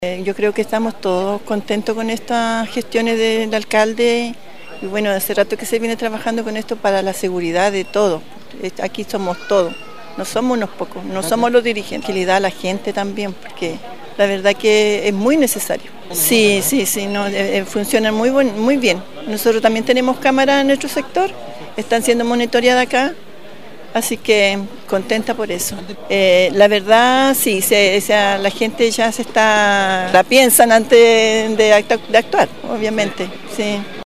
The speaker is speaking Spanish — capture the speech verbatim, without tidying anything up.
Eh, Yo creo que estamos todos contentos con estas gestiones del alcalde y bueno, hace rato que se viene trabajando con esto para la seguridad de todos. Eh, Aquí somos todos, no somos unos pocos, no somos los dirigentes, que le da a la gente también, porque la verdad que es muy necesario. Sí, sí, sí, no, eh, eh, funcionan muy, buen, muy bien. Nosotros también tenemos cámaras en nuestro sector, están siendo monitoreadas acá. Así que contenta por eso. Eh, la verdad, sí, se, o sea, la gente ya se está, la piensan antes de, actu- de actuar, obviamente, sí.